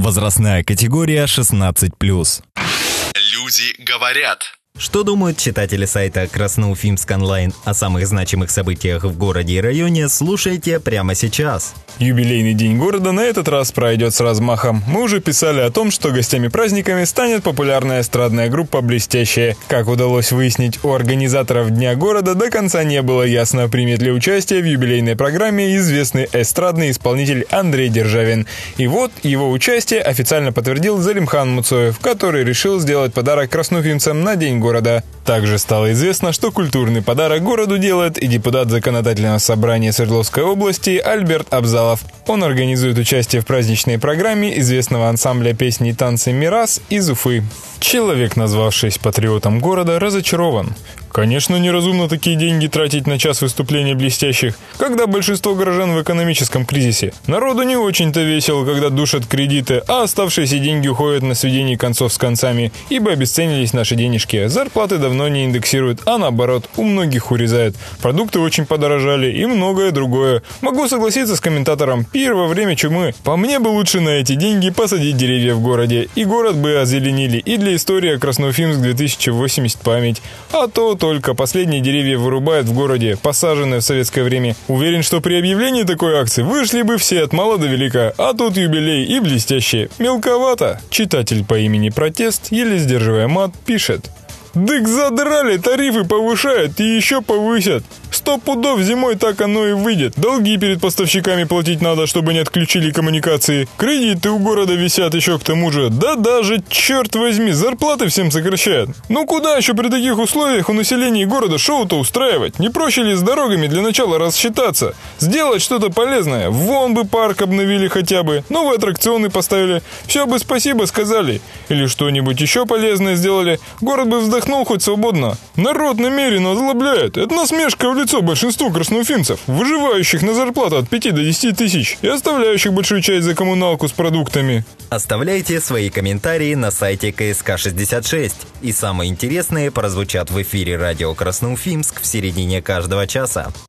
Возрастная категория 16+. Люди говорят. Что думают читатели сайта Красноуфимск онлайн о самых значимых событиях в городе и районе, слушайте прямо сейчас. Юбилейный день города на этот раз пройдет с размахом. Мы уже писали о том, что гостями-праздниками станет популярная эстрадная группа «Блестящая». Как удалось выяснить, у организаторов Дня города до конца не было ясно, примет ли участие в юбилейной программе известный эстрадный исполнитель Андрей Державин. И вот его участие официально подтвердил Залимхан Муцоев, который решил сделать подарок красноуфимцам на День города. Также стало известно, что культурный подарок городу делает и депутат Законодательного собрания Свердловской области Альберт Абзалов. Он организует участие в праздничной программе известного ансамбля песни и танцы «Мирас» из Уфы. Человек, назвавшись патриотом города, разочарован. Конечно, неразумно такие деньги тратить на час выступления блестящих, когда большинство горожан в экономическом кризисе. Народу не очень-то весело, когда душат кредиты, а оставшиеся деньги уходят на сведение концов с концами, ибо обесценились наши денежки. Зарплаты давно не индексируют, а наоборот, у многих урезают. Продукты очень подорожали и многое другое. Могу согласиться с комментатором «Пир во время чумы». По мне бы лучше на эти деньги посадить деревья в городе, и город бы озеленили, и для истории Красноуфимск 2080 память. А то только последние деревья вырубают в городе, посаженные в советское время. Уверен, что при объявлении такой акции вышли бы все от мала до велика, а тут юбилей и блестящие. Мелковато. Читатель по имени Протест, еле сдерживая мат, пишет: «Дык задрали, тарифы повышают и еще повысят. 100 пудов зимой так оно и выйдет. Долги перед поставщиками платить надо, чтобы не отключили коммуникации. Кредиты у города висят еще к тому же. Да даже, черт возьми, зарплаты всем сокращают. Ну куда еще при таких условиях у населения города шоу-то устраивать? Не проще ли с дорогами для начала рассчитаться? Сделать что-то полезное. Вон бы парк обновили хотя бы. Новые аттракционы поставили. Все бы спасибо сказали. Или что-нибудь еще полезное сделали. Город бы вздохнул хоть свободно. Народ намеренно озлобляет. Это насмешка в лицо большинству красноуфимцев, выживающих на зарплату от 5 до 10 тысяч и оставляющих большую часть за коммуналку с продуктами». Оставляйте свои комментарии на сайте КСК-66. И самые интересные прозвучат в эфире радио Красноуфимск в середине каждого часа.